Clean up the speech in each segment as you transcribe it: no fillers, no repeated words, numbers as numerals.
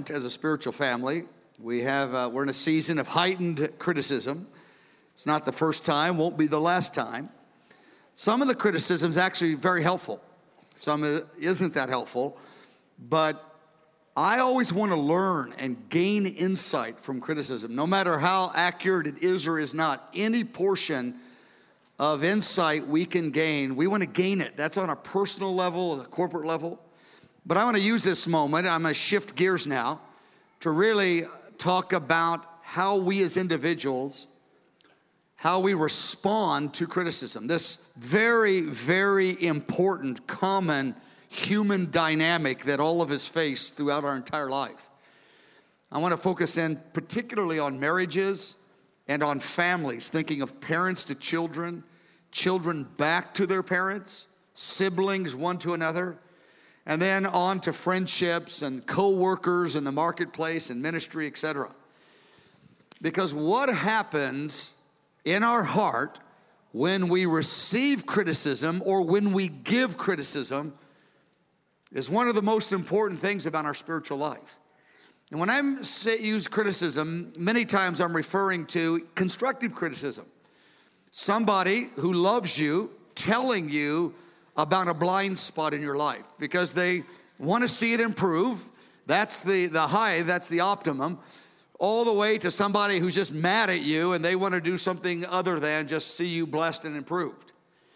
current as a spiritual family. We're in a season of heightened criticism. It's not the first time, won't be the last time. Some of the criticism is actually very helpful. Some isn't that helpful. But I always want to learn and gain insight from criticism, no matter how accurate it is or is not. Any portion of insight we can gain, we want to gain it. That's on a personal level, a corporate level. But I want to use this moment, I'm going to shift gears now, to really talk about how we as individuals, how we respond to criticism. This very, very important, common human dynamic that all of us face throughout our entire life. I want to focus in particularly on marriages and on families, thinking of parents to children, children back to their parents, siblings one to another, and then on to friendships and co-workers in the marketplace and ministry, etc. Because what happens in our heart when we receive criticism or when we give criticism is one of the most important things about our spiritual life. And when I use criticism, many times I'm referring to constructive criticism. Somebody who loves you telling you about a blind spot in your life because they want to see it improve. That's the high, that's the optimum. All the way to somebody who's just mad at you and they want to do something other than just see you blessed and improved.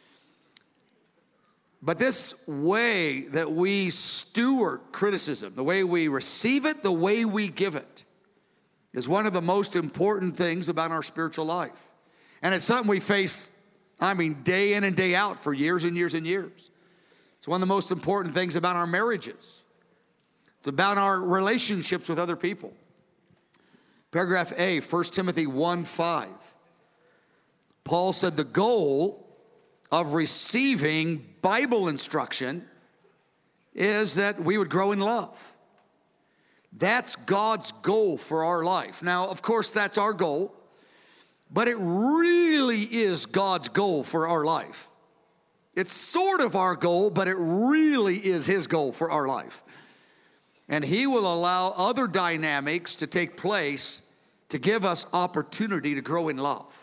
But this way that we steward criticism, the way we receive it, the way we give it, is one of the most important things about our spiritual life. And it's something we face, day in and day out for years and years and years. It's one of the most important things about our marriages. It's about our relationships with other people. Paragraph A, 1 Timothy 1:5. Paul said the goal of receiving Bible instruction is that we would grow in love. That's God's goal for our life. Now, of course, that's our goal, but it really is God's goal for our life. It's sort of our goal, but it really is His goal for our life. And He will allow other dynamics to take place to give us opportunity to grow in love.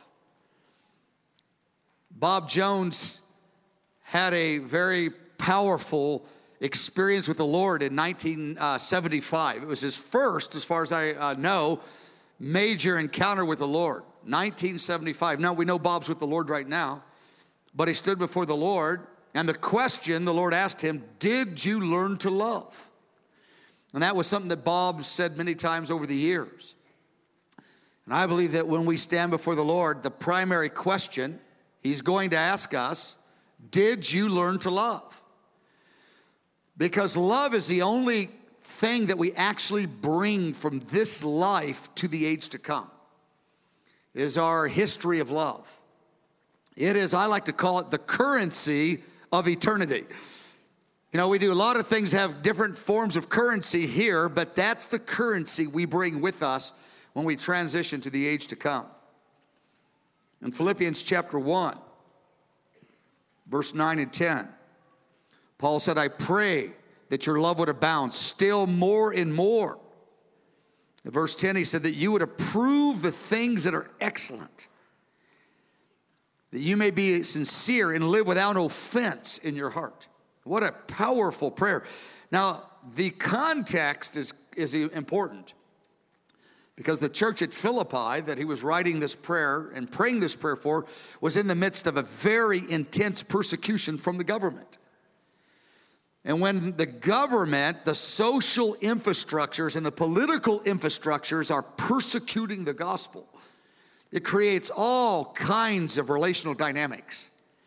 Bob Jones had a very powerful experience with the Lord in 1975. It was his first, as far as I know, major encounter with the Lord. 1975. Now, we know Bob's with the Lord right now, but he stood before the Lord, and the question the Lord asked him, did you learn to love? And that was something that Bob said many times over the years. And I believe that when we stand before the Lord, the primary question He's going to ask us, did you learn to love? Because love is the only thing that we actually bring from this life to the age to come, is our history of love. It is, I like to call it the currency of eternity. You know, we do a lot of things have different forms of currency here, but that's the currency we bring with us when we transition to the age to come. In Philippians chapter 1, verse 9 and 10, Paul said, I pray that your love would abound still more and more. In verse 10, he said that you would approve the things that are excellent, that you may be sincere and live without offense in your heart. What a powerful prayer. Now, the context is important. Because the church at Philippi that he was writing this prayer and praying this prayer for was in the midst of a very intense persecution from the government. And when the government, the social infrastructures and the political infrastructures are persecuting the gospel, it creates all kinds of relational dynamics.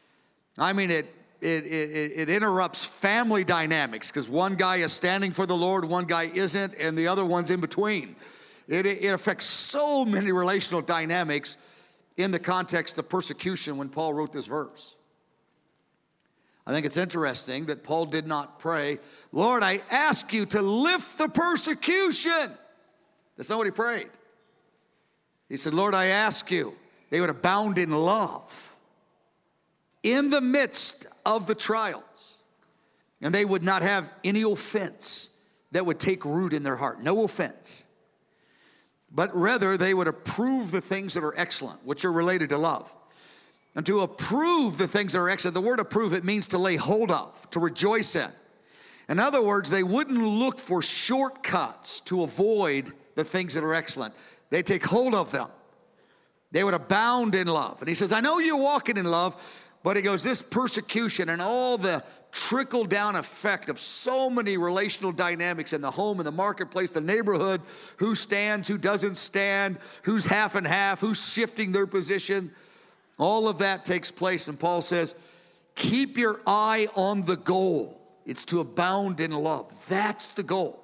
It interrupts family dynamics because one guy is standing for the Lord, one guy isn't, and the other one's in between. It affects so many relational dynamics in the context of persecution when Paul wrote this verse. I think it's interesting that Paul did not pray, Lord, I ask you to lift the persecution. That's not what he prayed. He said, Lord, I ask you, they would abound in love in the midst of the trials, and they would not have any offense. that would take root in their heart. No offense. But rather, they would approve the things that are excellent, which are related to love. And to approve the things that are excellent, the word approve, it means to lay hold of, to rejoice in. In other words, they wouldn't look for shortcuts to avoid the things that are excellent. They take hold of them. They would abound in love. And he says, I know you're walking in love, but he goes, this persecution and all the trickle-down effect of so many relational dynamics in the home, in the marketplace, the neighborhood, who stands, who doesn't stand, who's half and half, who's shifting their position. All of that takes place. And Paul says, keep your eye on the goal. It's to abound in love. That's the goal.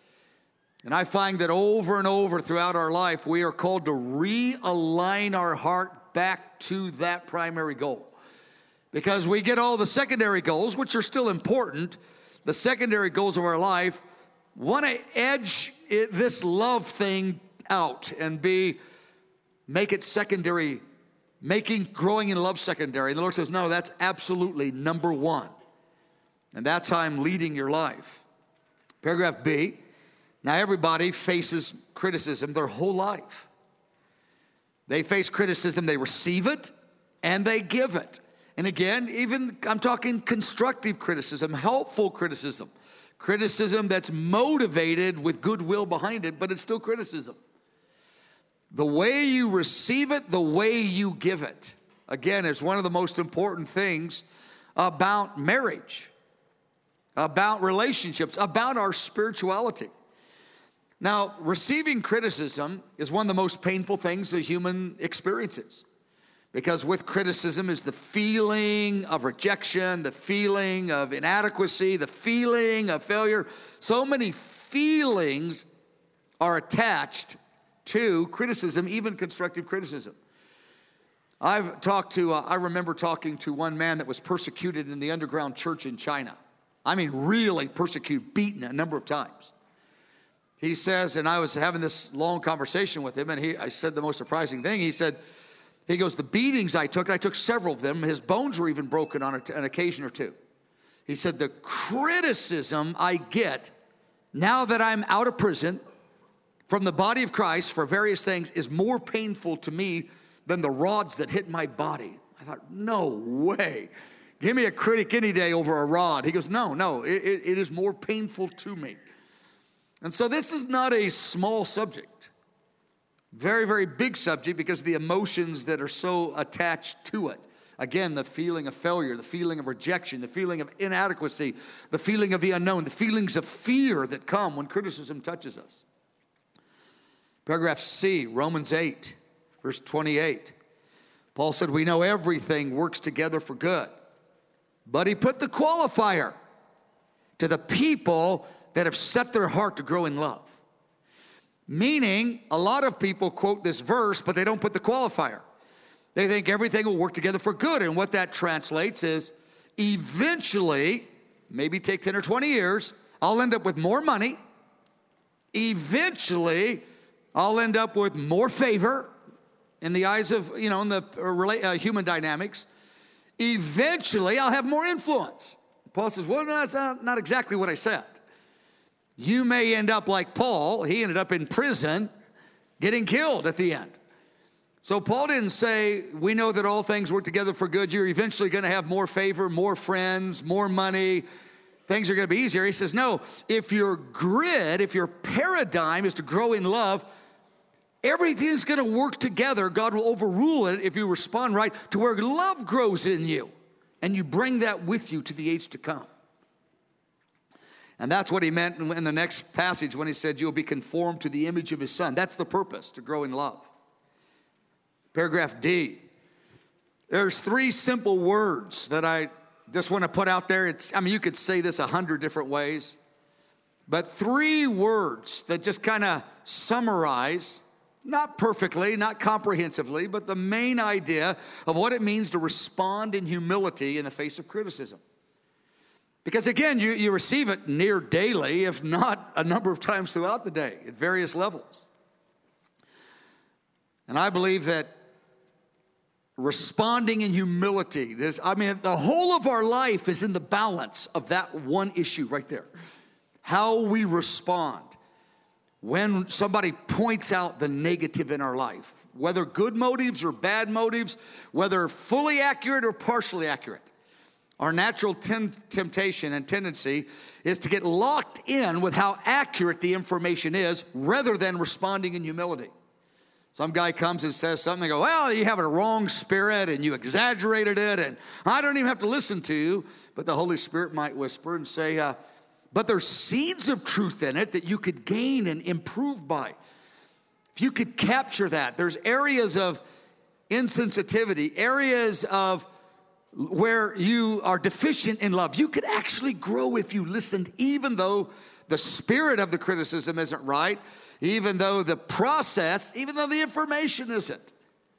And I find that over and over throughout our life, we are called to realign our heart back to that primary goal. Because we get all the secondary goals, which are still important, the secondary goals of our life, want to edge this love thing out and make it secondary, making growing in love secondary. And the Lord says, no, that's absolutely number one. And that's how I'm leading your life. Paragraph B, now everybody faces criticism their whole life. They face criticism, they receive it, and they give it. And again, even I'm talking constructive criticism, helpful criticism, criticism that's motivated with goodwill behind it, but it's still criticism. The way you receive it, the way you give it, again, is one of the most important things about marriage, about relationships, about our spirituality. Now, receiving criticism is one of the most painful things a human experiences. Because with criticism is the feeling of rejection, the feeling of inadequacy, the feeling of failure. So many feelings are attached to criticism, even constructive criticism. I remember talking to one man that was persecuted in the underground church in China. I mean, really persecuted, beaten a number of times. He says, and I was having this long conversation with him, and I said the most surprising thing. He goes, the beatings I took several of them. His bones were even broken on an occasion or two. He said, the criticism I get now that I'm out of prison from the body of Christ for various things is more painful to me than the rods that hit my body. I thought, no way. Give me a critic any day over a rod. He goes, no, it is more painful to me. And so this is not a small subject. Very, very big subject because of the emotions that are so attached to it. Again, the feeling of failure, the feeling of rejection, the feeling of inadequacy, the feeling of the unknown, the feelings of fear that come when criticism touches us. Paragraph C, Romans 8, verse 28. Paul said, we know everything works together for good. But he put the qualifier to the people that have set their heart to grow in love. Meaning, a lot of people quote this verse, but they don't put the qualifier. They think everything will work together for good. And what that translates is, eventually, maybe take 10 or 20 years, I'll end up with more money. Eventually, I'll end up with more favor in the eyes of, in the human dynamics. Eventually, I'll have more influence. Paul says, well, no, that's not exactly what I said. You may end up like Paul. He ended up in prison, getting killed at the end. So Paul didn't say, we know that all things work together for good. You're eventually going to have more favor, more friends, more money. Things are going to be easier. He says, no, if your grid, if your paradigm is to grow in love, everything's going to work together. God will overrule it if you respond right to where love grows in you. And you bring that with you to the age to come. And that's what he meant in the next passage when he said, you'll be conformed to the image of his son. That's the purpose, to grow in love. Paragraph D. There's 3 simple words that I just want to put out there. You could say this 100 different ways. But 3 words that just kind of summarize, not perfectly, not comprehensively, but the main idea of what it means to respond in humility in the face of criticism. Because again, you receive it near daily, if not a number of times throughout the day at various levels. And I believe that responding in humility, the whole of our life is in the balance of that one issue right there. how we respond when somebody points out the negative in our life, whether good motives or bad motives, whether fully accurate or partially accurate. Our natural temptation and tendency is to get locked in with how accurate the information is rather than responding in humility. Some guy comes and says something, and go, well, you have a wrong spirit and you exaggerated it and I don't even have to listen to you. But the Holy Spirit might whisper and say, but there's seeds of truth in it that you could gain and improve by. If you could capture that, there's areas of insensitivity, areas of where you are deficient in love. You could actually grow if you listened, even though the spirit of the criticism isn't right, even though the process, even though the information isn't.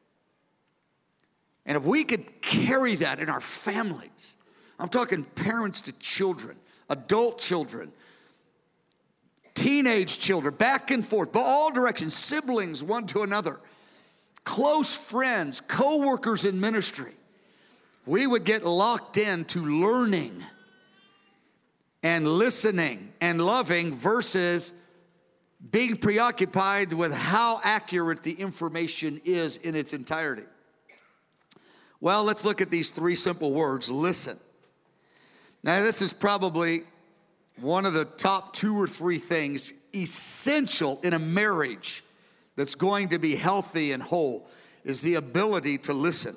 And if we could carry that in our families, I'm talking parents to children, adult children, teenage children, back and forth, but all directions, siblings one to another, close friends, co-workers in ministry. We would get locked into learning and listening and loving versus being preoccupied with how accurate the information is in its entirety. Well, let's look at these three simple words, listen. Now, this is probably one of the top 2 or 3 things essential in a marriage that's going to be healthy and whole, is the ability to listen.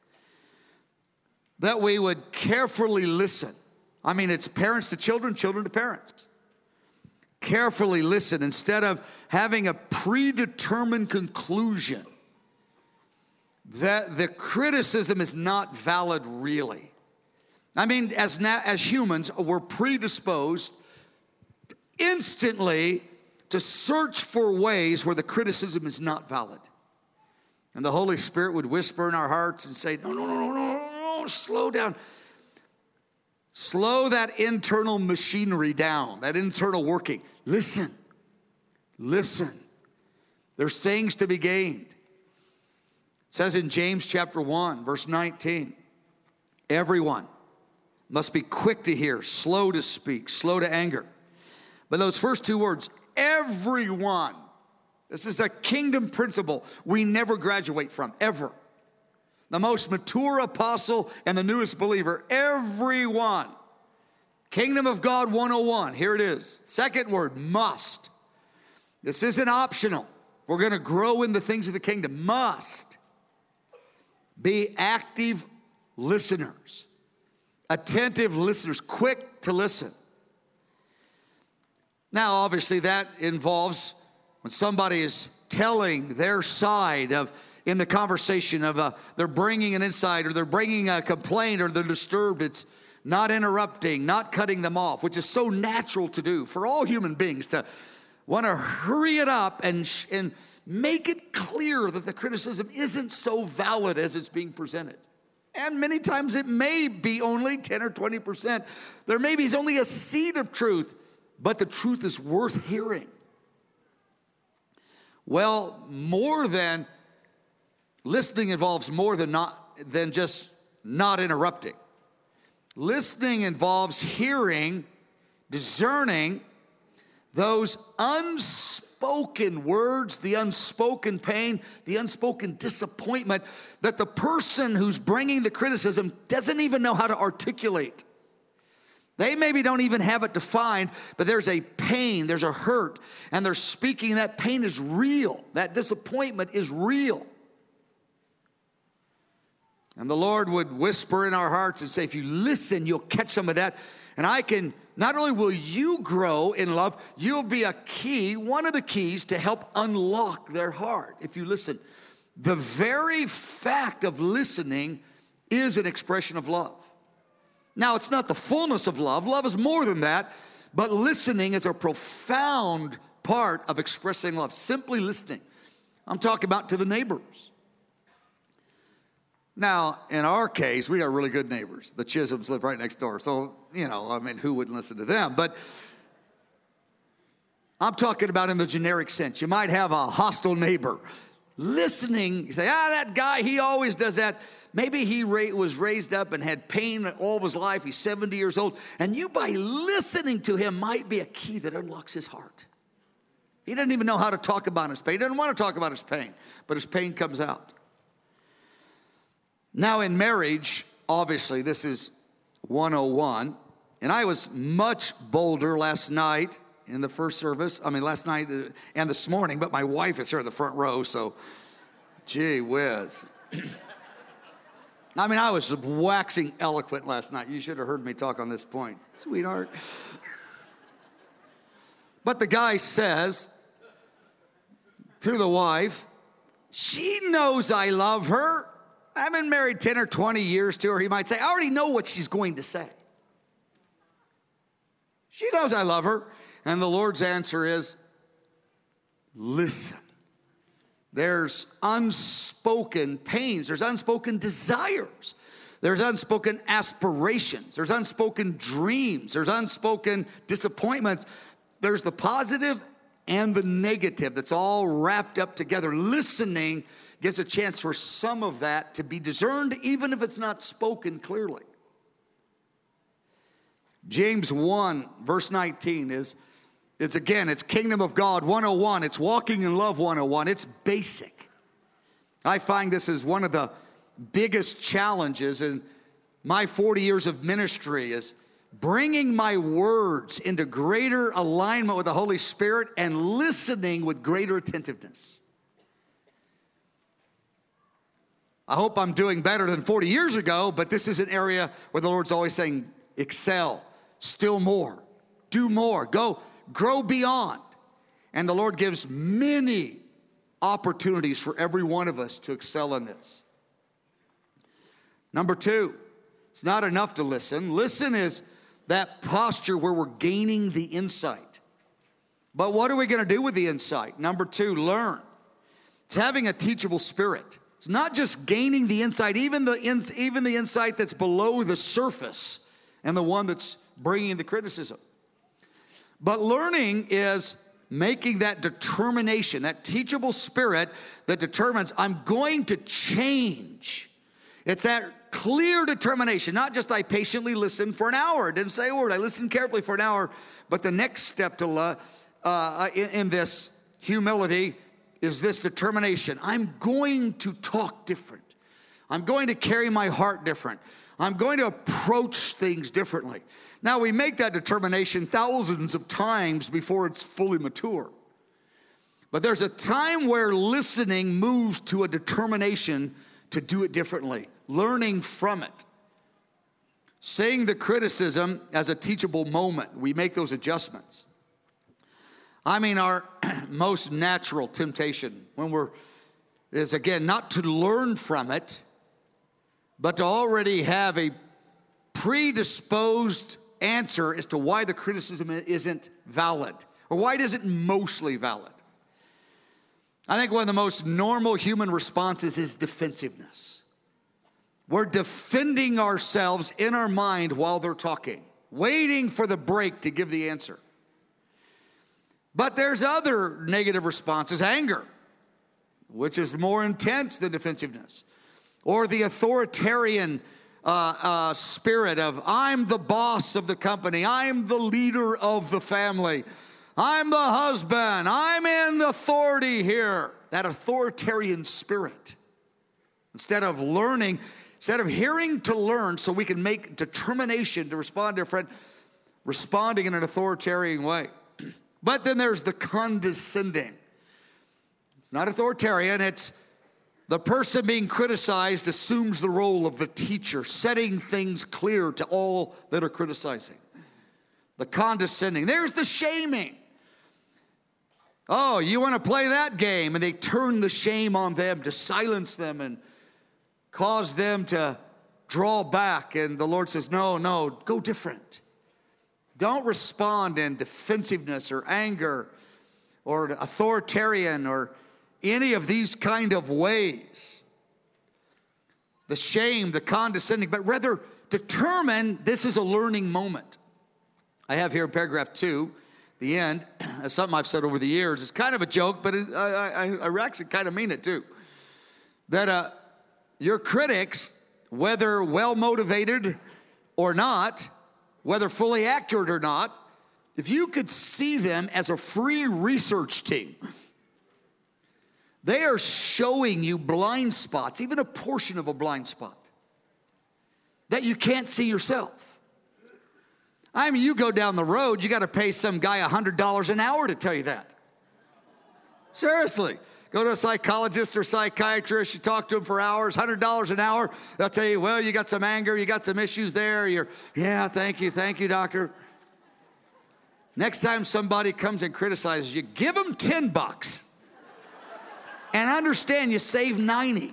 That we would carefully listen. I mean, it's parents to children, children to parents. Carefully listen instead of having a predetermined conclusion that the criticism is not valid really. I mean, as humans, we're predisposed instantly to search for ways where the criticism is not valid. And the Holy Spirit would whisper in our hearts and say, no, slow down. Slow that internal machinery down, that internal working. Listen. There's things to be gained. It says in James chapter 1, verse 19, everyone must be quick to hear, slow to speak, slow to anger. But those first 2 words, everyone, this is a kingdom principle we never graduate from, ever. The most mature apostle and the newest believer, everyone. Kingdom of God 101, here it is. Second word, must. This isn't optional. We're going to grow in the things of the kingdom. Must be active listeners, attentive listeners, quick to listen. Now, obviously, that involves when somebody is telling their side of in the conversation of they're bringing an insight or they're bringing a complaint or they're disturbed. It's not interrupting, not cutting them off, which is so natural to do for all human beings to want to hurry it up and make it clear that the criticism isn't so valid as it's being presented. And many times it may be only 10 or 20%. There may be only a seed of truth, but the truth is worth hearing. Well, listening involves more than just not interrupting. Listening involves hearing, discerning those unspoken words, the unspoken pain, the unspoken disappointment that the person who's bringing the criticism doesn't even know how to articulate. They maybe don't even have it defined, but there's a pain, there's a hurt, and they're speaking. That pain is real. That disappointment is real. And the Lord would whisper in our hearts and say, if you listen, you'll catch some of that. And not only will you grow in love, you'll be a key, one of the keys to help unlock their heart if you listen. The very fact of listening is an expression of love. Now, it's not the fullness of love. Love is more than that. But listening is a profound part of expressing love. Simply listening. I'm talking about to the neighbors. Now, in our case, we got really good neighbors. The Chisholms live right next door. So, who wouldn't listen to them? But I'm talking about in the generic sense. You might have a hostile neighbor. listening. You say, that guy, he always does that. Maybe he was raised up and had pain all of his life. He's 70 years old. And you, by listening to him, might be a key that unlocks his heart. He doesn't even know how to talk about his pain. He doesn't want to talk about his pain, but his pain comes out. Now in marriage, obviously, this is 101. And I was much bolder last night in the first service. Last night and this morning, but my wife is here in the front row, so gee whiz. I was waxing eloquent last night. You should have heard me talk on this point, sweetheart. But the guy says to the wife, she knows I love her. I've been married 10 or 20 years to her. He might say, I already know what she's going to say. She knows I love her. And the Lord's answer is, listen. There's unspoken pains. There's unspoken desires. There's unspoken aspirations. There's unspoken dreams. There's unspoken disappointments. There's the positive and the negative that's all wrapped up together. Listening gives a chance for some of that to be discerned, even if it's not spoken clearly. James 1, verse 19 it's Kingdom of God 101. It's Walking in Love 101. It's basic. I find this is one of the biggest challenges in my 40 years of ministry is bringing my words into greater alignment with the Holy Spirit and listening with greater attentiveness. I hope I'm doing better than 40 years ago, but this is an area where the Lord's always saying, excel, still more, do more, grow beyond. And the Lord gives many opportunities for every one of us to excel in this. Number 2, it's not enough to listen. Listen is that posture where we're gaining the insight. But what are we going to do with the insight? Number 2, learn. It's having a teachable spirit. It's not just gaining the insight, even the insight that's below the surface and the one that's bringing the criticism. But learning is making that determination, that teachable spirit that determines I'm going to change. It's that clear determination, not just I patiently listened for an hour. Didn't say a word. I listened carefully for an hour. But the next step to in this humility is this determination. I'm going to talk different. I'm going to carry my heart different. I'm going to approach things differently. Now, we make that determination thousands of times before it's fully mature. But there's a time where listening moves to a determination to do it differently, learning from it. Seeing the criticism as a teachable moment, we make those adjustments. Our most natural temptation is again, not to learn from it, but to already have a predisposed answer as to why the criticism isn't valid, or why it isn't mostly valid. I think one of the most normal human responses is defensiveness. We're defending ourselves in our mind while they're talking, waiting for the break to give the answer. But there's other negative responses, anger, which is more intense than defensiveness, or the authoritarian spirit of I'm the boss of the company, I'm the leader of the family, I'm the husband, I'm in authority here. That authoritarian spirit. Instead of hearing to learn so we can make determination to respond different, responding in an authoritarian way. But then there's the condescending. It's not authoritarian, it's the person being criticized assumes the role of the teacher, setting things clear to all that are criticizing. The condescending. There's the shaming. Oh, you want to play that game? And they turn the shame on them to silence them and cause them to draw back. And the Lord says, no, go different. Don't respond in defensiveness or anger or authoritarian or any of these kind of ways. The shame, the condescending, but rather determine this is a learning moment. I have here in paragraph 2, the end. It's something I've said over the years. It's kind of a joke, but I actually kind of mean it too. That your critics, whether well-motivated or not, whether fully accurate or not, if you could see them as a free research team, they are showing you blind spots, even a portion of a blind spot, that you can't see yourself. I mean, you go down the road, you got to pay some guy $100 an hour to tell you that. Seriously. Go to a psychologist or psychiatrist, you talk to them for hours, $100 an hour. They'll tell you, well, you got some anger, you got some issues there. Yeah, thank you, doctor. Next time somebody comes and criticizes you, give them $10 and understand you saved 90.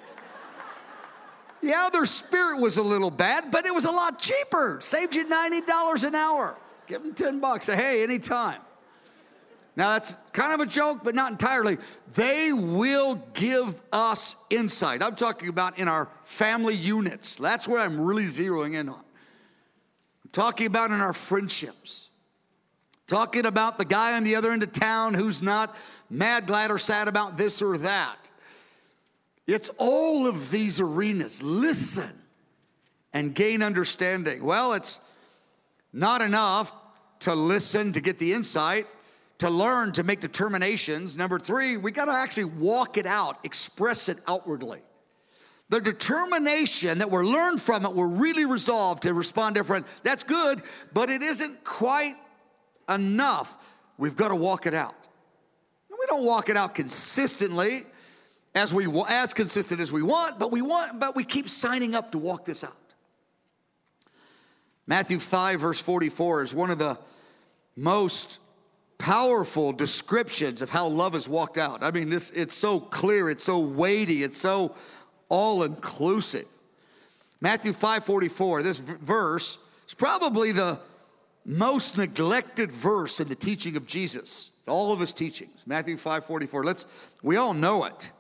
Yeah, their spirit was a little bad, but it was a lot cheaper. Saved you $90 an hour. Give them $10. Say, hey, anytime. Now, that's kind of a joke, but not entirely. They will give us insight. I'm talking about in our family units. That's where I'm really zeroing in on. I'm talking about in our friendships. Talking about the guy on the other end of town who's not mad, glad, or sad about this or that. It's all of these arenas. Listen and gain understanding. Well, it's not enough to listen to get the insight. To learn, to make determinations. Number 3, we got to actually walk it out, express it outwardly. The determination that we're learned from it, we're really resolved to respond different. That's good, but it isn't quite enough. We've got to walk it out. And we don't walk it out consistently, as consistent as we want, but we keep signing up to walk this out. Matthew 5, verse 44 is one of the most powerful descriptions of how love is walked out. I mean, it's so clear, it's so weighty, it's so all-inclusive. Matthew 5:44, this verse is probably the most neglected verse in the teaching of Jesus, all of his teachings. Matthew 5:44, we all know it.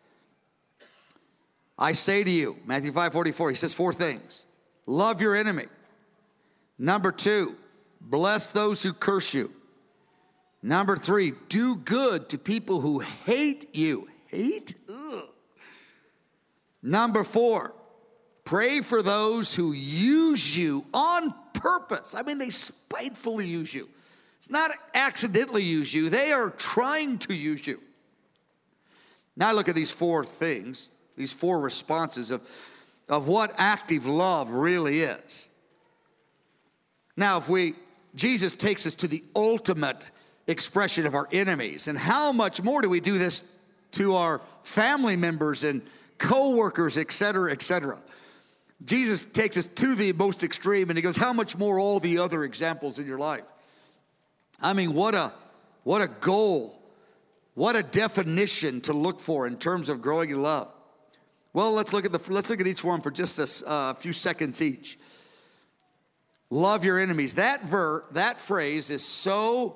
I say to you, Matthew 5:44, he says 4 things. Love your enemy. Number 2, bless those who curse you. Number 3, do good to people who hate you. Hate? Ugh. Number 4, pray for those who use you on purpose. I mean, they spitefully use you. It's not accidentally use you. They are trying to use you. Now look at these 4 things, these 4 responses of what active love really is. Now, Jesus takes us to the ultimate expression of our enemies. And how much more do we do this to our family members and co-workers, et cetera, et cetera? Jesus takes us to the most extreme, and he goes, how much more all the other examples in your life? I mean, what a goal, what a definition to look for in terms of growing in love. Well, let's look at each one for just a few seconds each. Love your enemies. That phrase is so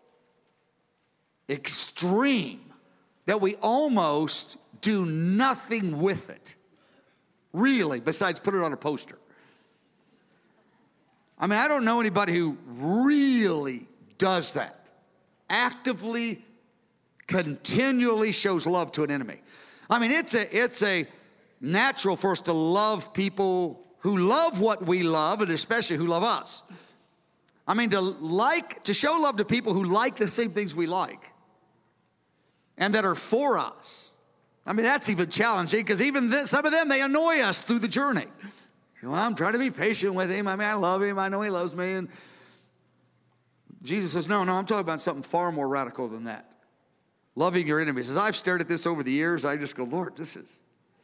extreme that we almost do nothing with it, really, besides put it on a poster. I mean, I don't know anybody who really does that, actively, continually shows love to an enemy. I mean, it's a natural for us to love people who love what we love, and especially who love us. I mean, to show love to people who like the same things we like and that are for us. I mean, that's even challenging because even some of them, they annoy us through the journey. Well, I'm trying to be patient with him. I mean, I love him. I know he loves me. And Jesus says, no, I'm talking about something far more radical than that. Loving your enemies. As I've stared at this over the years, I just go, Lord, this is,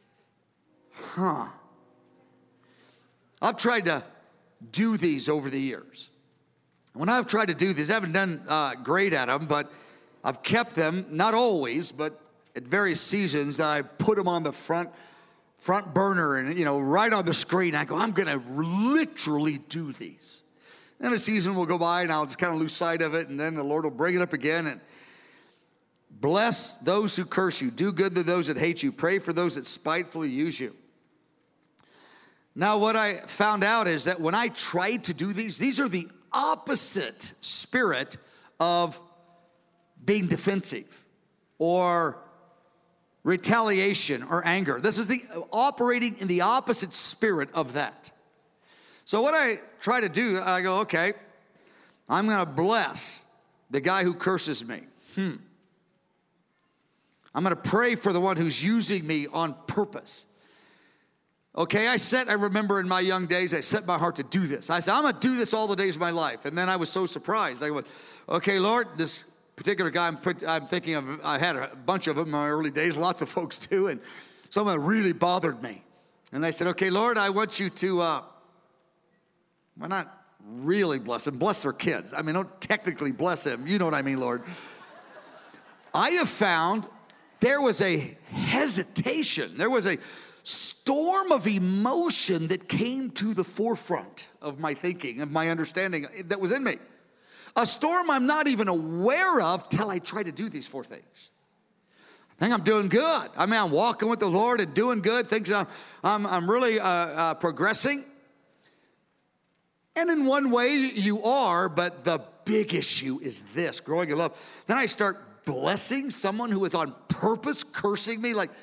I've tried to do these over the years. When I've tried to do these, I haven't done great at them, but I've kept them, not always, but at various seasons, I put them on the front burner and, right on the screen. I go, I'm going to literally do these. Then a season will go by and I'll just kind of lose sight of it, and then the Lord will bring it up again. And bless those who curse you. Do good to those that hate you. Pray for those that spitefully use you. Now, what I found out is that when I tried to do these are the opposite spirit of being defensive or retaliation or anger. This is the operating in the opposite spirit of that. So what I try to do, I go, okay, I'm going to bless the guy who curses me. I'm going to pray for the one who's using me on purpose. Okay, I remember in my young days, I set my heart to do this. I said, I'm going to do this all the days of my life. And then I was so surprised. I went, okay, Lord, this particular guy I'm thinking of, I had a bunch of them in my early days, lots of folks do, and some of them really bothered me. And I said, okay, Lord, I want you to, why not really bless them? Bless their kids. I mean, don't technically bless them. You know what I mean, Lord. I have found there was a hesitation. There was a storm of emotion that came to the forefront of my thinking, of my understanding that was in me. A storm I'm not even aware of till I try to do these four things. I think I'm doing good. I mean, I'm walking with the Lord and doing good. Things I'm really progressing. And in one way you are, but the big issue is this, growing in love. Then I start blessing someone who is on purpose cursing me like,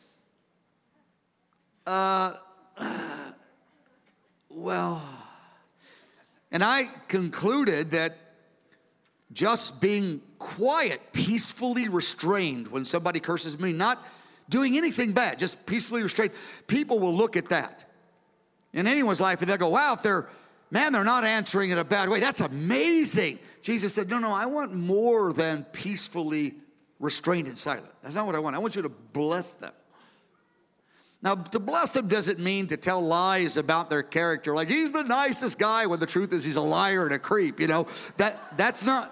well, and I concluded that just being quiet, peacefully restrained when somebody curses me, not doing anything bad, just peacefully restrained, people will look at that in anyone's life and they'll go, wow, if they're not answering in a bad way. That's amazing. Jesus said, no, I want more than peacefully restrained and silent. That's not what I want. I want you to bless them. Now, to bless them doesn't mean to tell lies about their character, like he's the nicest guy, when the truth is he's a liar and a creep, you know. That's not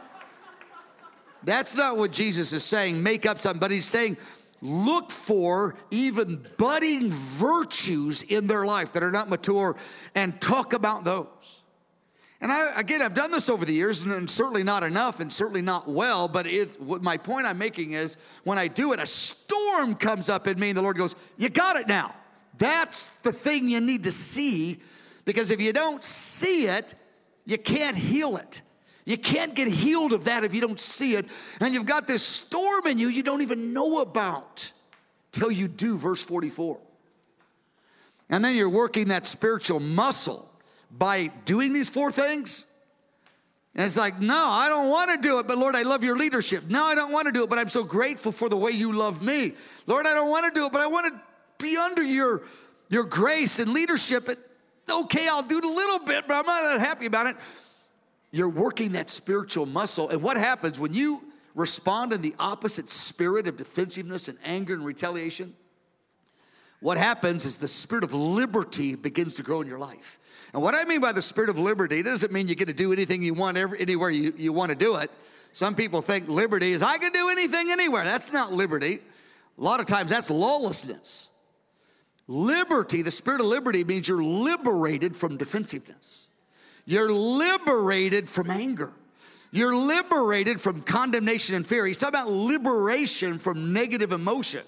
what Jesus is saying, make up something, but he's saying look for even budding virtues in their life that are not mature and talk about those. And I've done this over the years, and certainly not enough and certainly not well, but my point I'm making is when I do it, a storm comes up in me and the Lord goes, you got it now. That's the thing you need to see, because if you don't see it, you can't heal it. You can't get healed of that if you don't see it. And you've got this storm in you don't even know about till you do, verse 44. And then you're working that spiritual muscle by doing these four things. And it's like, no, I don't want to do it, but Lord, I love your leadership. No, I don't want to do it, but I'm so grateful for the way you love me. Lord, I don't want to do it, but I want to be under your grace and leadership. Okay, I'll do it a little bit, but I'm not that happy about it. You're working that spiritual muscle. And what happens when you respond in the opposite spirit of defensiveness and anger and retaliation? What happens is the spirit of liberty begins to grow in your life. And what I mean by the spirit of liberty, it doesn't mean you get to do anything you want anywhere you want to do it. Some people think liberty is I can do anything anywhere. That's not liberty. A lot of times that's lawlessness. Liberty, the spirit of liberty, means you're liberated from defensiveness. You're liberated from anger. You're liberated from condemnation and fear. He's talking about liberation from negative emotions.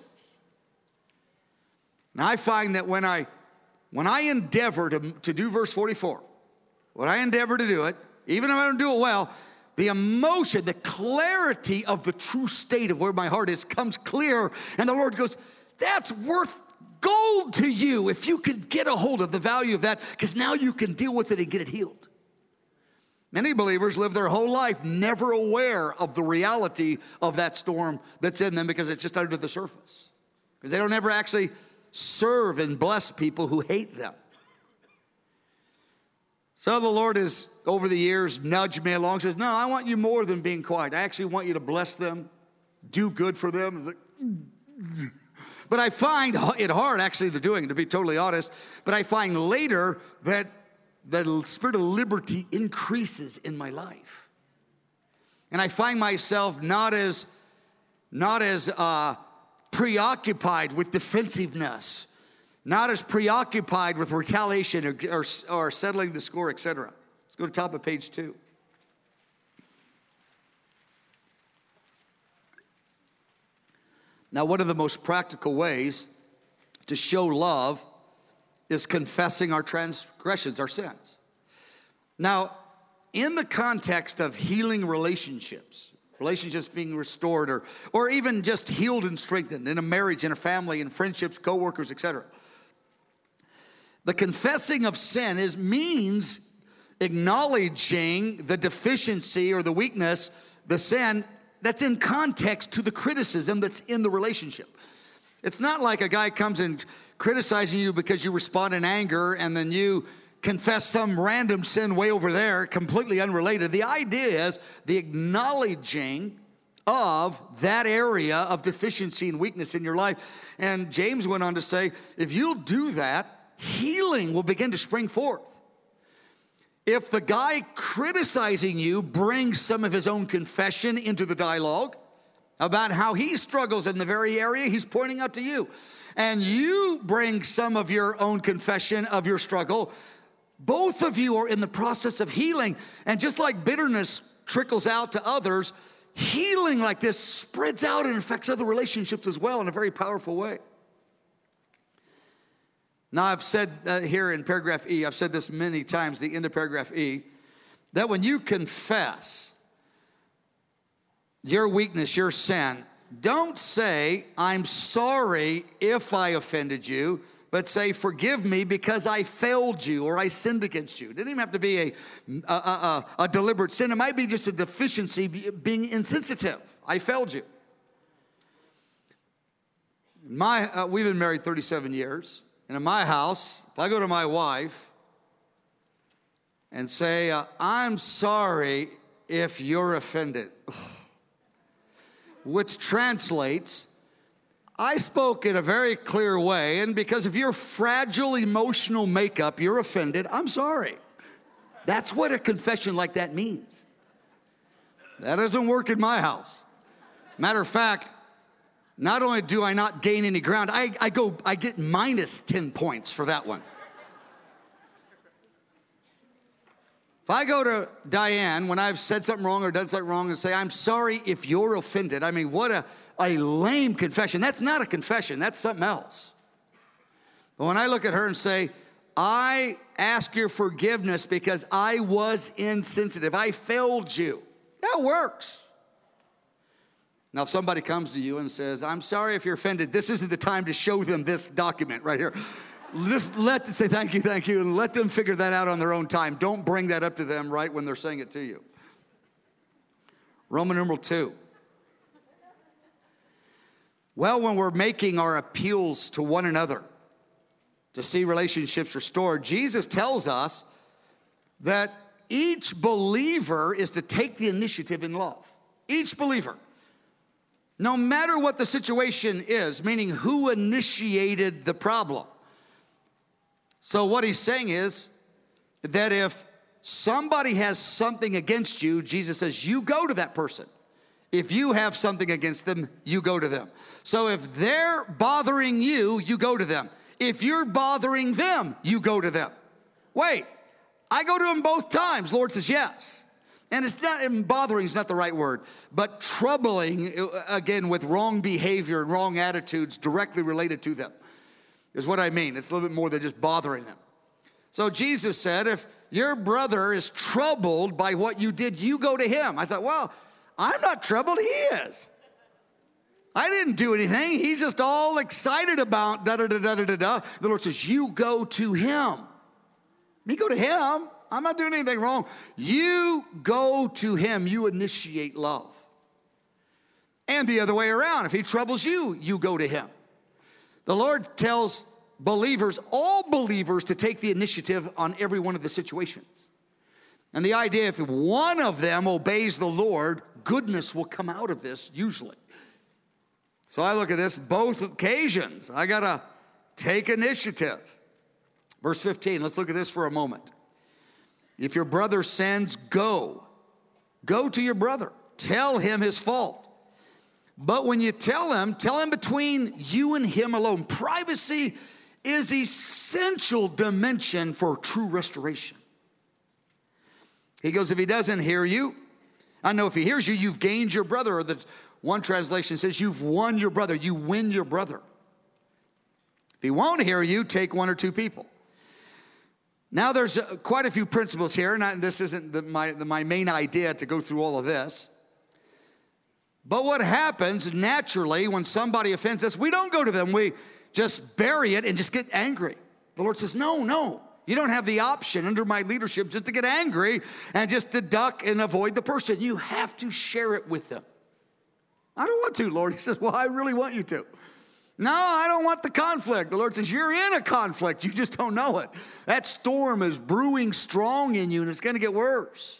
And I find that when I endeavor to do verse 44, when I endeavor to do it, even if I don't do it well, the emotion, the clarity of the true state of where my heart is comes clear, and the Lord goes, that's worth gold to you if you can get a hold of the value of that, because now you can deal with it and get it healed. Many believers live their whole life never aware of the reality of that storm that's in them because it's just under the surface, because they don't ever actually serve and bless people who hate them. So the Lord has, over the years, nudged me along, says, no, I want you more than being quiet. I actually want you to bless them, do good for them. It's like, but I find it hard, actually, to be totally honest, but I find later that the spirit of liberty increases in my life. And I find myself not as preoccupied with defensiveness, not as preoccupied with retaliation or settling the score, etc. Let's go to top of page 2. Now, one of the most practical ways to show love is confessing our transgressions, our sins. Now, in the context of healing relationships being restored, or even just healed and strengthened in a marriage, in a family, in friendships, co-workers, etc. The confessing of sin means acknowledging the deficiency or the weakness, the sin that's in context to the criticism that's in the relationship. It's not like a guy comes and criticizing you because you respond in anger and then you confess some random sin way over there, completely unrelated. The idea is the acknowledging of that area of deficiency and weakness in your life. And James went on to say, if you'll do that, healing will begin to spring forth. If the guy criticizing you brings some of his own confession into the dialogue about how he struggles in the very area he's pointing out to you, and you bring some of your own confession of your struggle, both of you are in the process of healing. And just like bitterness trickles out to others, healing like this spreads out and affects other relationships as well in a very powerful way. Now, I've said here in paragraph E, I've said this many times, the end of paragraph E, that when you confess your weakness, your sin, don't say, I'm sorry if I offended you, but say, forgive me because I failed you or I sinned against you. It doesn't even have to be a deliberate sin. It might be just a deficiency, being insensitive. I failed you. We've been married 37 years. And in my house, if I go to my wife and say, I'm sorry if you're offended, which translates, I spoke in a very clear way, and because of your fragile emotional makeup, you're offended, I'm sorry. That's what a confession like that means. That doesn't work in my house. Matter of fact, not only do I not gain any ground, I get minus 10 points for that one. If I go to Diane when I've said something wrong or done something wrong and say, I'm sorry if you're offended, I mean, what a lame confession. That's not a confession. That's something else. But when I look at her and say, I ask your forgiveness because I was insensitive, I failed you, that works. Now, if somebody comes to you and says, I'm sorry if you're offended, this isn't the time to show them this document right here. Just let them say thank you, and let them figure that out on their own time. Don't bring that up to them right when they're saying it to you. Roman numeral 2. Well, when we're making our appeals to one another to see relationships restored, Jesus tells us that each believer is to take the initiative in love. Each believer. No matter what the situation is, meaning who initiated the problem. So what he's saying is that if somebody has something against you, Jesus says, you go to that person. If you have something against them, you go to them. So if they're bothering you, you go to them. If you're bothering them, you go to them. Wait, I go to them both times. The Lord says yes. And it's not, bothering is not the right word, but troubling, again, with wrong behavior and wrong attitudes directly related to them is what I mean. It's a little bit more than just bothering them. So Jesus said, if your brother is troubled by what you did, you go to him. I thought, well, I'm not troubled, he is. I didn't do anything. He's just all excited about da-da-da-da-da-da. The Lord says, you go to him. Me go to him. I'm not doing anything wrong. You go to him. You initiate love. And the other way around. If he troubles you, you go to him. The Lord tells believers, all believers, to take the initiative on every one of the situations. And the idea, if one of them obeys the Lord, goodness will come out of this, usually. So I look at this, both occasions, I got to take initiative. Verse 15, let's look at this for a moment. If your brother sins, go. Go to your brother. Tell him his fault. But when you tell him between you and him alone. Privacy is essential dimension for true restoration. He goes, if he doesn't hear you, I know if he hears you, you've gained your brother. Or the one translation says you've won your brother. You win your brother. If he won't hear you, take one or two people. Now there's quite a few principles here, and this isn't my main idea to go through all of this. But what happens naturally when somebody offends us, we don't go to them. We just bury it and just get angry. The Lord says, no. You don't have the option under my leadership just to get angry and just to duck and avoid the person. You have to share it with them. I don't want to, Lord. He says, well, I really want you to. No, I don't want the conflict. The Lord says, you're in a conflict. You just don't know it. That storm is brewing strong in you, and it's going to get worse.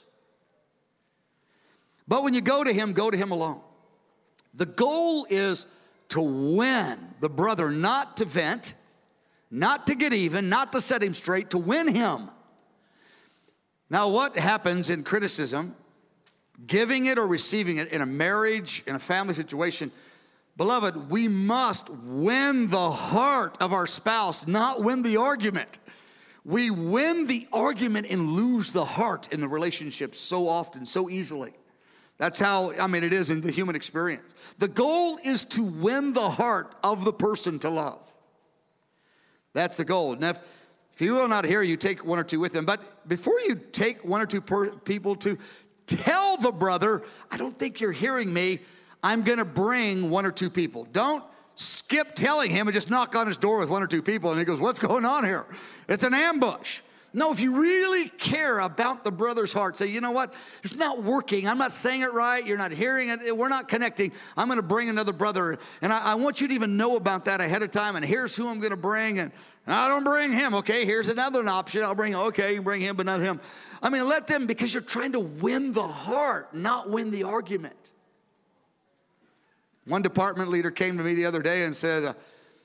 But when you go to him alone. The goal is to win the brother, not to vent, not to get even, not to set him straight, to win him. Now, what happens in criticism, giving it or receiving it in a marriage, in a family situation, beloved, we must win the heart of our spouse, not win the argument. We win the argument and lose the heart in the relationship so often, so easily. That's how, it is in the human experience. The goal is to win the heart of the person to love. That's the goal. Now, if you will not hear, you take one or two with them. But before you take one or two people to tell the brother, I don't think you're hearing me, I'm going to bring one or two people. Don't skip telling him and just knock on his door with one or two people. And he goes, what's going on here? It's an ambush. No, if you really care about the brother's heart, say, you know what? It's not working. I'm not saying it right. You're not hearing it. We're not connecting. I'm going to bring another brother. And I want you to even know about that ahead of time. And here's who I'm going to bring. And I don't bring him. Okay, here's another option. I'll bring him. Okay, you bring him, but not him. Let them, because you're trying to win the heart, not win the argument. One department leader came to me the other day and said,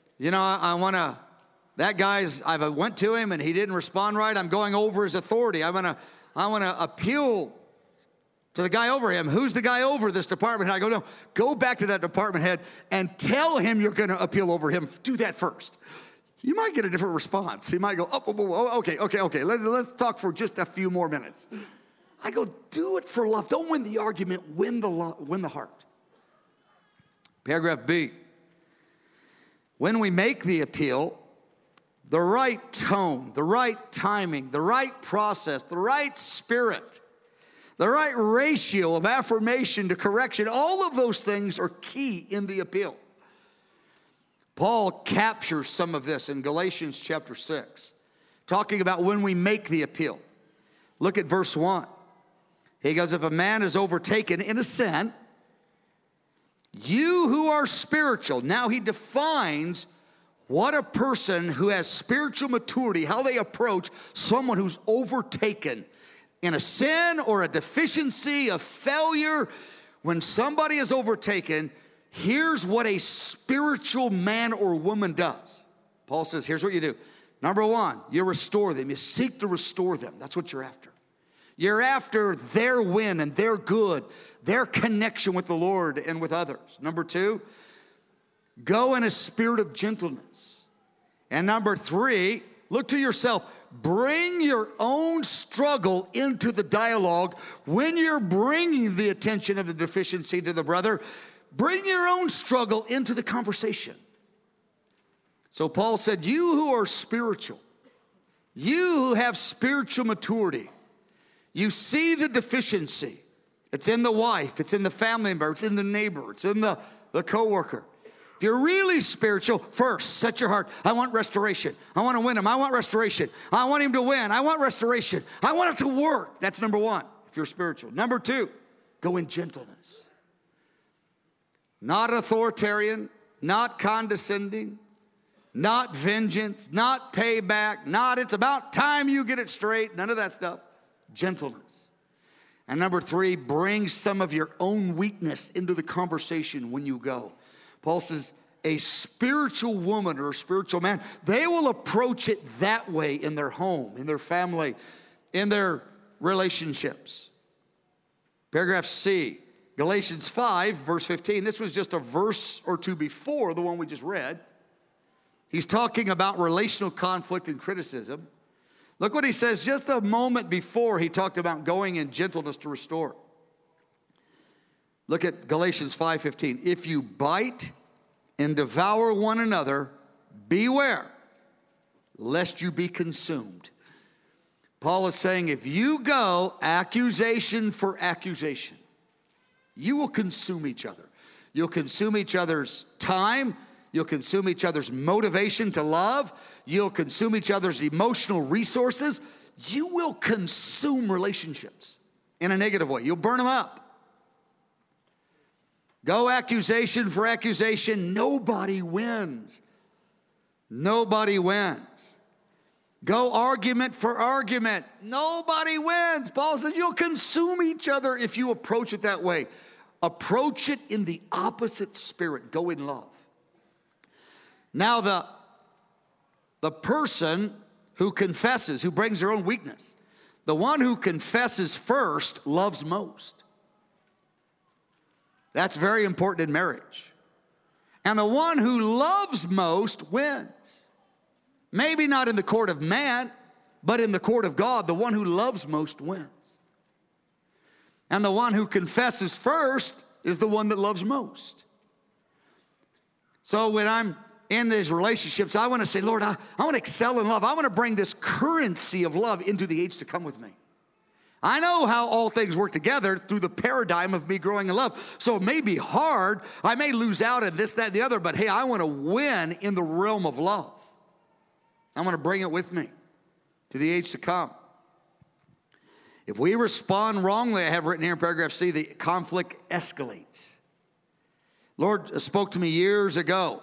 that guy's, I went to him and he didn't respond right. I'm going over his authority. I want to appeal to the guy over him. Who's the guy over this department? And I go, no, go back to that department head and tell him you're going to appeal over him. Do that first. You might get a different response. He might go, okay. Let's talk for just a few more minutes. I go, do it for love. Don't win the argument. Win the heart. Paragraph B. When we make the appeal, the right tone, the right timing, the right process, the right spirit, the right ratio of affirmation to correction, all of those things are key in the appeal. Paul captures some of this in Galatians chapter 6, talking about when we make the appeal. Look at verse 1. He goes, if a man is overtaken in a sin, you who are spiritual. Now he defines what a person who has spiritual maturity, how they approach someone who's overtaken in a sin or a deficiency, a failure. When somebody is overtaken, here's what a spiritual man or woman does. Paul says, here's what you do. Number one, you restore them. You seek to restore them. That's what you're after. You're after their win and their good, their connection with the Lord and with others. Number two, go in a spirit of gentleness. And number three, look to yourself. Bring your own struggle into the dialogue. When you're bringing the attention of the deficiency to the brother, bring your own struggle into the conversation. So Paul said, you who are spiritual, you who have spiritual maturity, you see the deficiency. It's in the wife, it's in the family member, it's in the neighbor, it's in the coworker. If you're really spiritual, first, set your heart. I want restoration. I want to win him. I want restoration. I want him to win. I want restoration. I want it to work. That's number one, if you're spiritual. Number two, go in gentleness. Not authoritarian, not condescending, not vengeance, not payback, not it's about time you get it straight. None of that stuff. Gentleness. And number three, bring some of your own weakness into the conversation when you go. Paul says, a spiritual woman or a spiritual man, they will approach it that way in their home, in their family, in their relationships. Paragraph C, Galatians 5, verse 15. This was just a verse or two before the one we just read. He's talking about relational conflict and criticism. Look what he says just a moment before he talked about going in gentleness to restore. Look at Galatians 5:15. If you bite and devour one another, beware, lest you be consumed. Paul is saying, if you go accusation for accusation, you will consume each other. You'll consume each other's time. You'll consume each other's motivation to love. You'll consume each other's emotional resources. You will consume relationships in a negative way. You'll burn them up. Go accusation for accusation. Nobody wins. Nobody wins. Go argument for argument. Nobody wins. Paul says you'll consume each other if you approach it that way. Approach it in the opposite spirit. Go in love. Now the person who confesses, who brings their own weakness, the one who confesses first loves most. That's very important in marriage. And the one who loves most wins. Maybe not in the court of man, but in the court of God, the one who loves most wins. And the one who confesses first is the one that loves most. So when I'm in these relationships, I want to say, Lord, I want to excel in love. I want to bring this currency of love into the age to come with me. I know how all things work together through the paradigm of me growing in love. So it may be hard. I may lose out in this, that, and the other, but hey, I want to win in the realm of love. I want to bring it with me to the age to come. If we respond wrongly, I have written here in paragraph C, the conflict escalates. Lord spoke to me years ago.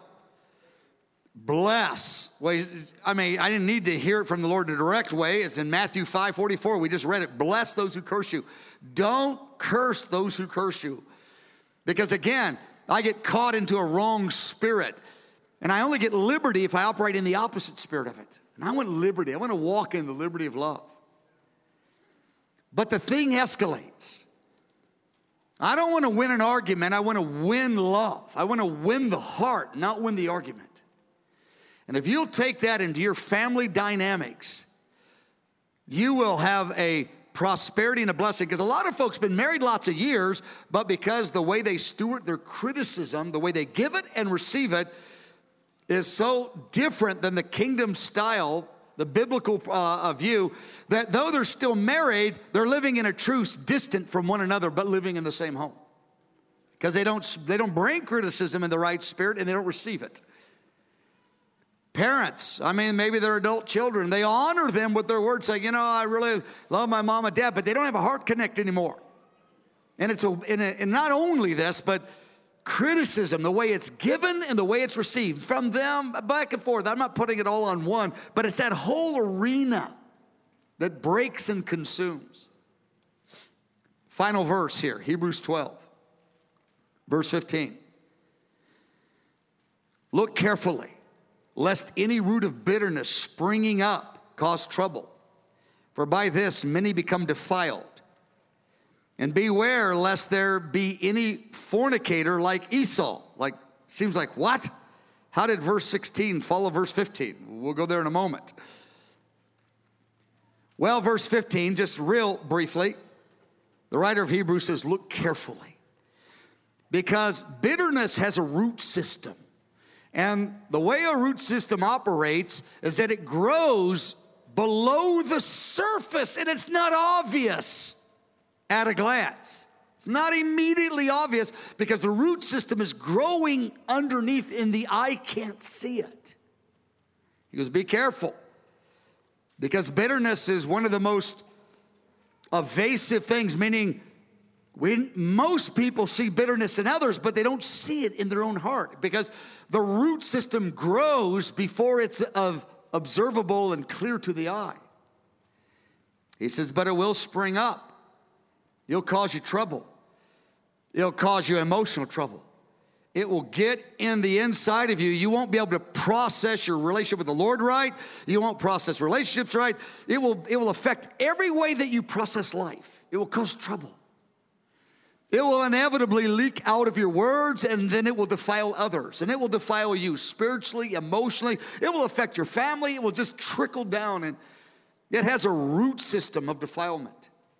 Bless. Well, I didn't need to hear it from the Lord in a direct way. It's in Matthew 5:44. We just read it. Bless those who curse you. Don't curse those who curse you. Because again, I get caught into a wrong spirit. And I only get liberty if I operate in the opposite spirit of it. And I want liberty. I want to walk in the liberty of love. But the thing escalates. I don't want to win an argument. I want to win love. I want to win the heart, not win the argument. And if you'll take that into your family dynamics, you will have a prosperity and a blessing. Because a lot of folks have been married lots of years, but because the way they steward their criticism, the way they give it and receive it, is so different than the kingdom style, the biblical view, that though they're still married, they're living in a truce distant from one another, but living in the same home. Because they don't bring criticism in the right spirit, and they don't receive it. Parents, maybe they're adult children. They honor them with their words, saying, I really love my mom and dad, but they don't have a heart connect anymore. And and not only this, but criticism, the way it's given and the way it's received from them back and forth. I'm not putting it all on one, but it's that whole arena that breaks and consumes. Final verse here, Hebrews 12, verse 15. Look carefully, lest any root of bitterness springing up cause trouble. For by this many become defiled. And beware lest there be any fornicator like Esau. Seems like what? How did verse 16 follow verse 15? We'll go there in a moment. Well, verse 15, just real briefly, the writer of Hebrews says, look carefully. Because bitterness has a root system. And the way a root system operates is that it grows below the surface, and it's not obvious at a glance. It's not immediately obvious because the root system is growing underneath and the eye can't see it. He goes, be careful, because bitterness is one of the most evasive things, meaning most people see bitterness in others, but they don't see it in their own heart because the root system grows before it's observable and clear to the eye. He says, but it will spring up. It'll cause you trouble. It'll cause you emotional trouble. It will get in the inside of you. You won't be able to process your relationship with the Lord right. You won't process relationships right. It will affect every way that you process life. It will cause trouble. It will inevitably leak out of your words, and then it will defile others. And it will defile you spiritually, emotionally. It will affect your family. It will just trickle down, and it has a root system of defilement.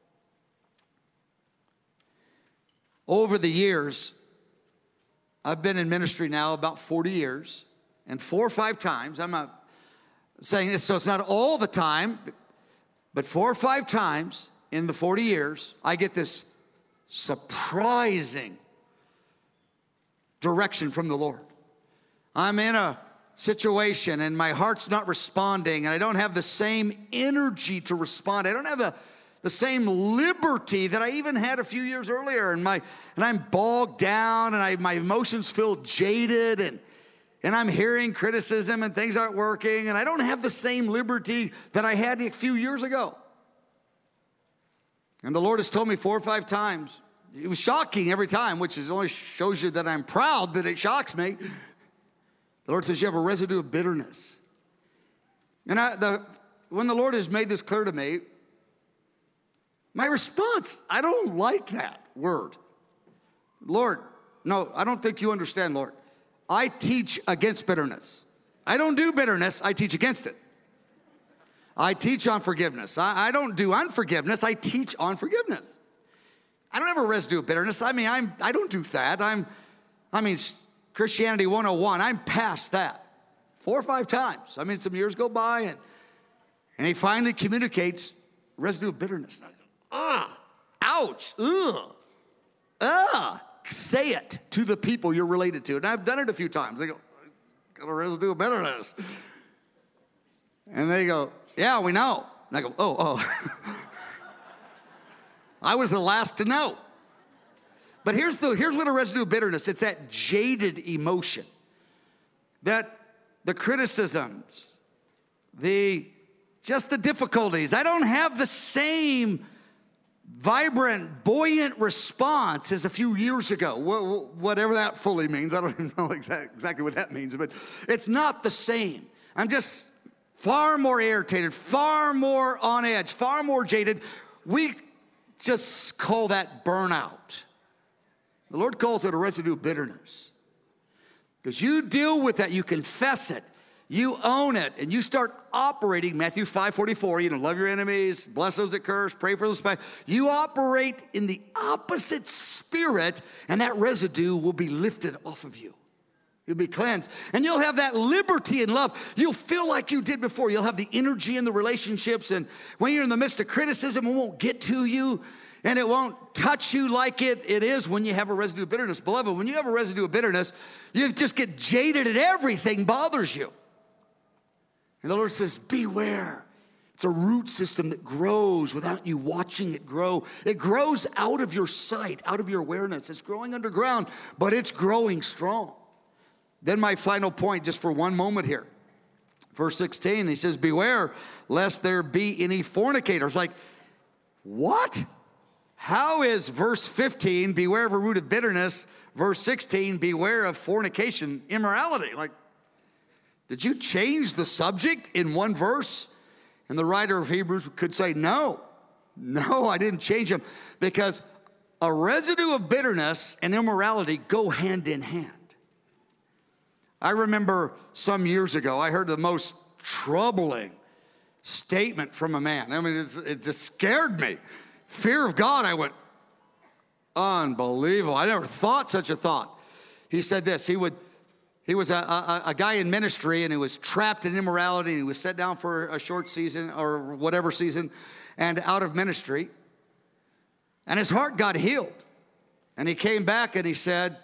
Over the years, I've been in ministry now about 40 years, and 4 or 5 times, I'm not saying this, so it's not all the time, But 4 or 5 times in the 40 years, I get this surprising direction from the Lord. I'm in a situation and my heart's not responding, and I don't have the same energy to respond. I don't have the same liberty that I even had a few years earlier, and I'm bogged down, and my emotions feel jaded, and I'm hearing criticism and things aren't working, and I don't have the same liberty that I had a few years ago. And the Lord has told me 4 or 5 times. It was shocking every time, which only shows you that I'm proud that it shocks me. The Lord says, you have a residue of bitterness. And when the Lord has made this clear to me, my response, I don't like that word. Lord, no, I don't think you understand, Lord. I teach against bitterness. I don't do bitterness, I teach against it. I teach on forgiveness. I don't do unforgiveness, I teach on forgiveness. I don't have a residue of bitterness. I don't do that. Christianity 101, I'm past that 4 or 5 times. Some years go by, and he finally communicates residue of bitterness. Ouch, say it to the people you're related to. And I've done it a few times. They go, got a residue of bitterness. And they go, yeah, we know. And I go, oh. I was the last to know. But here's what a residue of bitterness. It's that jaded emotion, that the criticisms, just the difficulties. I don't have the same vibrant, buoyant response as a few years ago, whatever that fully means. I don't even know exactly what that means, but it's not the same. I'm just far more irritated, far more on edge, far more jaded. We just call that burnout. The Lord calls it a residue of bitterness. Because you deal with that, you confess it, you own it, and you start operating, Matthew 5:44, love your enemies, bless those that curse, pray for those. You operate in the opposite spirit, and that residue will be lifted off of you. You'll be cleansed, and you'll have that liberty and love. You'll feel like you did before. You'll have the energy in the relationships, and when you're in the midst of criticism, it won't get to you, and it won't touch you like it is when you have a residue of bitterness. Beloved, when you have a residue of bitterness, you just get jaded and everything bothers you. And the Lord says, beware. It's a root system that grows without you watching it grow. It grows out of your sight, out of your awareness. It's growing underground, but it's growing strong. Then my final point, just for one moment here. Verse 16, he says, beware lest there be any fornicators. Like, what? How is verse 15, beware of a root of bitterness, verse 16, beware of fornication, immorality? Like, did you change the subject in one verse? And the writer of Hebrews could say, no, I didn't change them, because a residue of bitterness and immorality go hand in hand. I remember some years ago, I heard the most troubling statement from a man. It just scared me. Fear of God, I went, unbelievable. I never thought such a thought. He said this, he was a guy in ministry, and he was trapped in immorality, and he was set down for a short season or whatever season and out of ministry. And his heart got healed. And he came back and he said,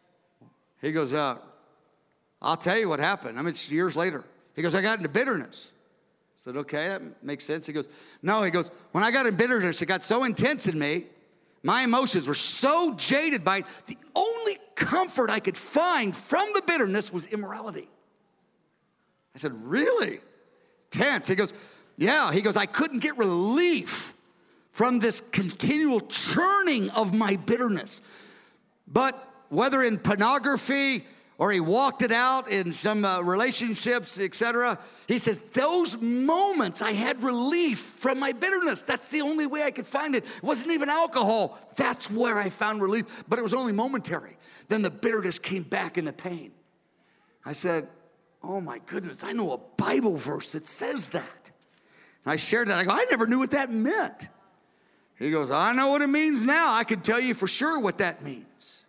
I'll tell you what happened. It's years later. He goes, I got into bitterness. I said, okay, that makes sense. He goes, no, when I got in bitterness, it got so intense in me, my emotions were so jaded by it, the only comfort I could find from the bitterness was immorality. I said, really? Tense. He goes, yeah. He goes, I couldn't get relief from this continual churning of my bitterness. But whether in pornography or he walked it out in some relationships, etc. He says, those moments I had relief from my bitterness. That's the only way I could find it. It wasn't even alcohol. That's where I found relief, but it was only momentary. Then the bitterness came back in the pain. I said, oh my goodness, I know a Bible verse that says that. And I shared that. I go, I never knew what that meant. He goes, I know what it means now. I can tell you for sure what that means.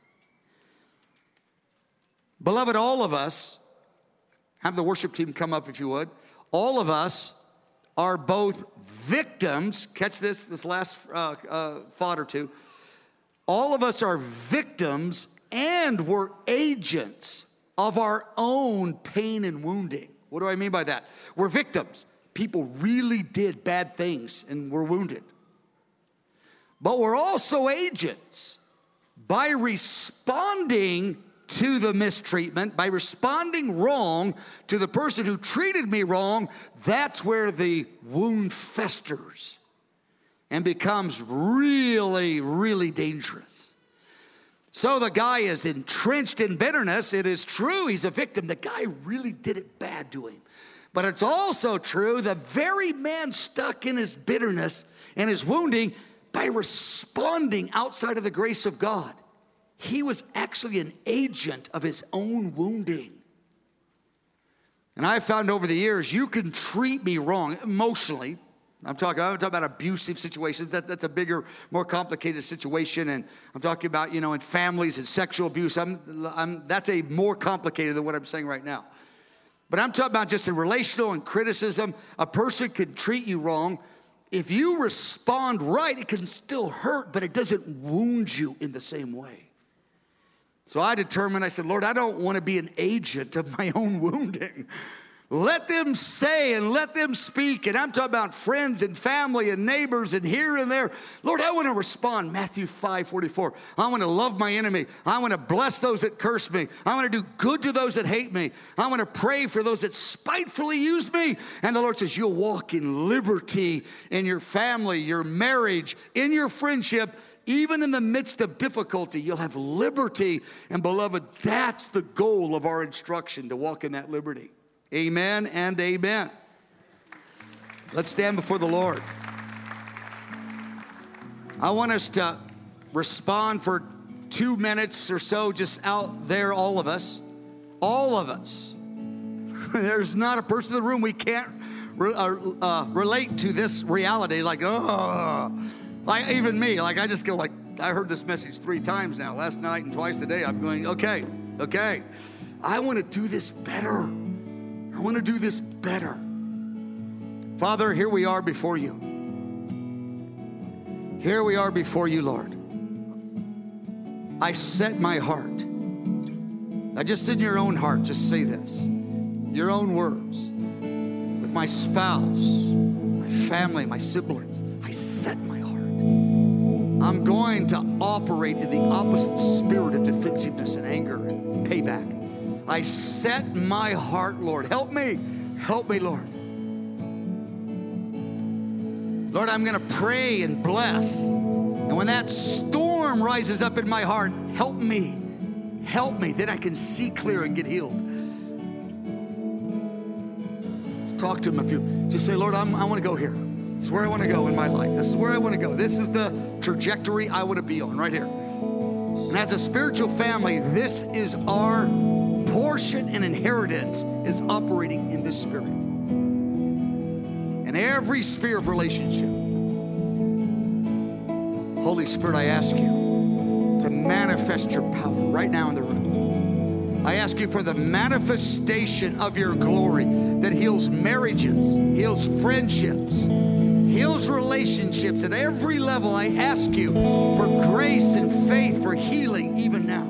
Beloved, all of us, have the worship team come up if you would. All of us are both victims. Catch this last thought or two. All of us are victims and we're agents of our own pain and wounding. What do I mean by that? We're victims. People really did bad things and were wounded. But we're also agents. By responding to the mistreatment, by responding wrong to the person who treated me wrong, that's where the wound festers and becomes really, really dangerous. So the guy is entrenched in bitterness. It is true he's a victim. The guy really did it bad to him. But it's also true the very man stuck in his bitterness and his wounding, by responding outside of the grace of God, he was actually an agent of his own wounding. And I've found over the years, you can treat me wrong emotionally. I'm talking about abusive situations. That's a bigger, more complicated situation. And I'm talking about, in families and sexual abuse. That's a more complicated than what I'm saying right now. But I'm talking about just in relational and criticism. A person can treat you wrong. If you respond right, it can still hurt, but it doesn't wound you in the same way. So I said, Lord, I don't want to be an agent of my own wounding. Let them say and let them speak. And I'm talking about friends and family and neighbors and here and there. Lord, I want to respond. Matthew 5:44. I want to love my enemy. I want to bless those that curse me. I want to do good to those that hate me. I want to pray for those that spitefully use me. And the Lord says, you'll walk in liberty in your family, your marriage, in your friendship. Even in the midst of difficulty, you'll have liberty. And beloved, that's the goal of our instruction, to walk in that liberty. Amen and amen. Let's stand before the Lord. I want us to respond for 2 minutes or so, just out there, all of us. All of us. There's not a person in the room we can't relate to this reality. Like even me, I just go I heard this message 3 times now, last night and twice today. I'm going, okay. I want to do this better. I want to do this better. Father, here we are before you. Here we are before you, Lord. I set my heart. I just in your own heart, just say this. Your own words. With my spouse, my family, my siblings, I set my heart. I'm going to operate in the opposite spirit of defensiveness and anger and payback. I set my heart, Lord. Help me, Lord. Lord, I'm going to pray and bless. And when that storm rises up in my heart, help me. Then I can see clear and get healed. Let's talk to him. If you just say, Lord, I want to go here. This is where I want to go in my life. This is where I want to go. This is the trajectory I want to be on right here. And as a spiritual family, this is our portion and inheritance, is operating in this spirit. In every sphere of relationship. Holy Spirit, I ask you to manifest your power right now in the room. I ask you for the manifestation of your glory that heals marriages, heals friendships, heals relationships at every level. I ask you for grace and faith for healing even now.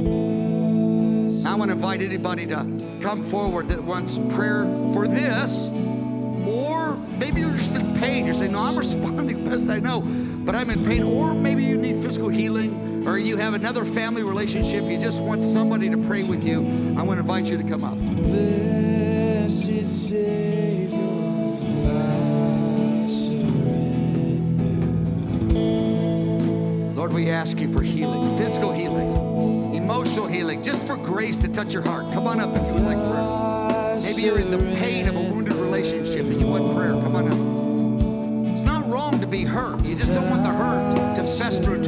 I want to invite anybody to come forward that wants prayer for this, or maybe you're just in pain. You're saying, no, I'm responding best I know, but I'm in pain. Or maybe you need physical healing, or you have another family relationship. You just want somebody to pray with you. I want to invite you to come up. Blessed Savior, Lord, we ask you for healing, physical healing, emotional healing, just for grace to touch your heart. Come on up if you would like prayer. Maybe you're in the pain of a wounded relationship and you want prayer. Come on up. It's not wrong to be hurt. You just don't want the hurt to fester into